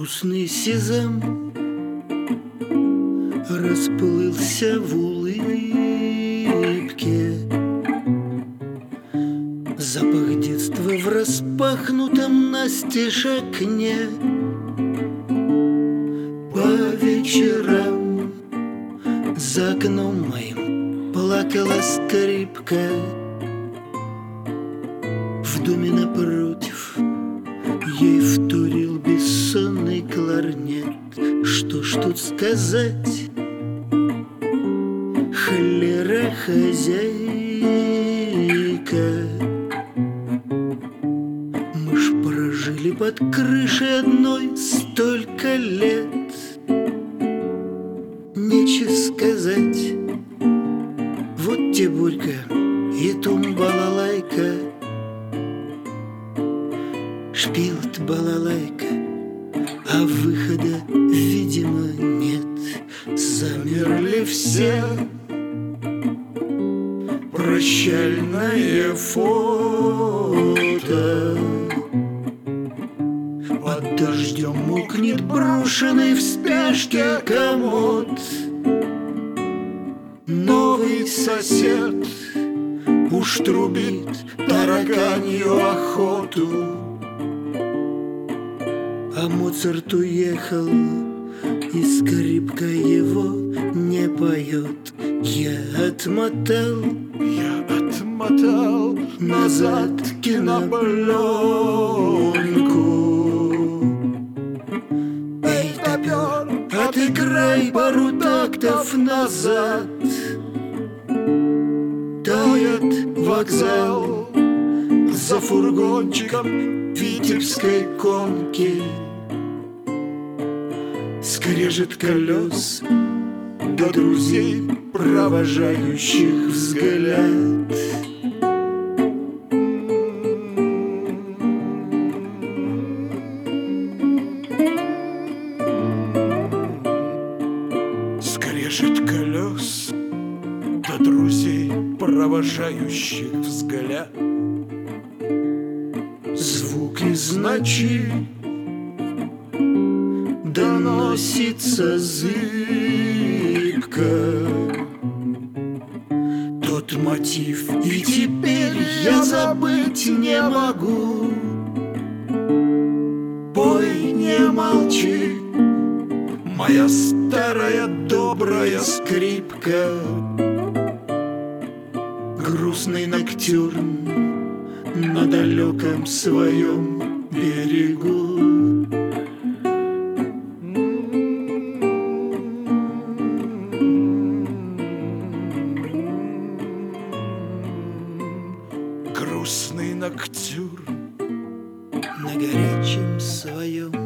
Грустный сезам расплылся в улыбке. Запах детства в распахнутом настежь окне. По вечерам за окном моим плакала скрипка. В доме напротив ей вторил бессонный кларнет. Что ж тут сказать? Холера хозяйка. Мы ж прожили под крышей одной столько лет. Нечего сказать. Вот те Борька и тум-балалайка. Шпилт балалайка, а выхода, видимо, нет. Замерли все. Прощальное фото. Под дождем мокнет брошенный в спешке комод. Новый сосед уж трубит тараканью охоту. А Моцарт уехал, и скрипка его не поет. Я отмотал назад кинопленку. Эй, топер, отыграй пару тактов назад. Тает вокзал за фургончиком Витебской конки. Скрежет колес до друзей, провожающих взгляд. Скрежет колес до друзей, провожающих взгляд. Звук из ночи доносится зыбко. Тот мотив, и теперь я забыть не могу. Пой, не молчи, моя старая добрая скрипка. Грустный ноктюрн на далеком своем берегу. Грустный ноктюрн на горячем своем